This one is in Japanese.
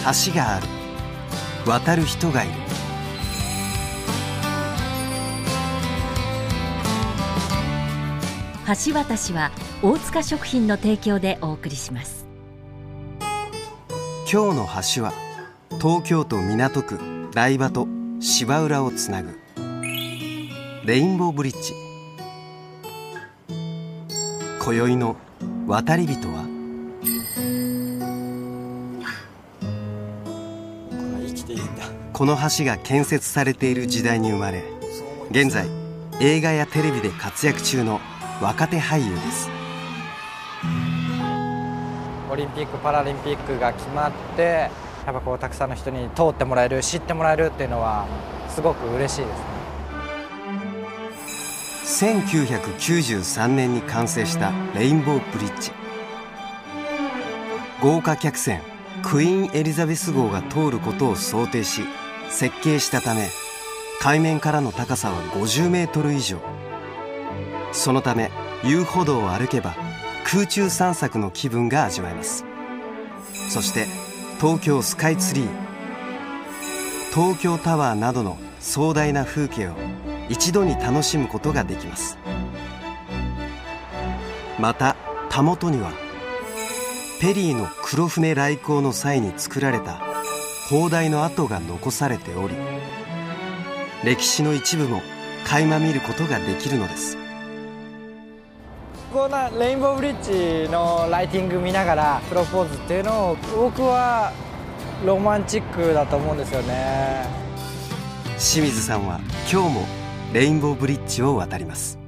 橋がある、渡る人がいる。 橋渡しは大塚食品の提供でお送りします。 今日の橋は東京都港区台場と芝浦をつなぐレインボーブリッジ。今宵の渡り人はこの橋が建設されている時代に生まれ、現在映画やテレビで活躍中の若手俳優です。 オリンピック・パラリンピックが決まって、やっぱこうたくさんの人に通ってもらえる、知ってもらえるっていうのはすごく嬉しいですね。 1993年に完成したレインボーブリッジ。豪華客船クイーンエリザベス号が通ることを想定し設計したため、海面からの高さは50メートル以上。そのため遊歩道を歩けば空中散策の気分が味わえます。そして東京スカイツリー、東京タワーなどの壮大な風景を一度に楽しむことができます。またたもとにはペリーの黒船来航の際に作られた砲台の跡が残されており、歴史の一部も垣間見ることができるのです。 こんなレインボーブリッジのライティング見ながらプロポーズっていうのを、僕はロマンチックだと思うんですよね。 清水さんは今日もレインボーブリッジを渡ります。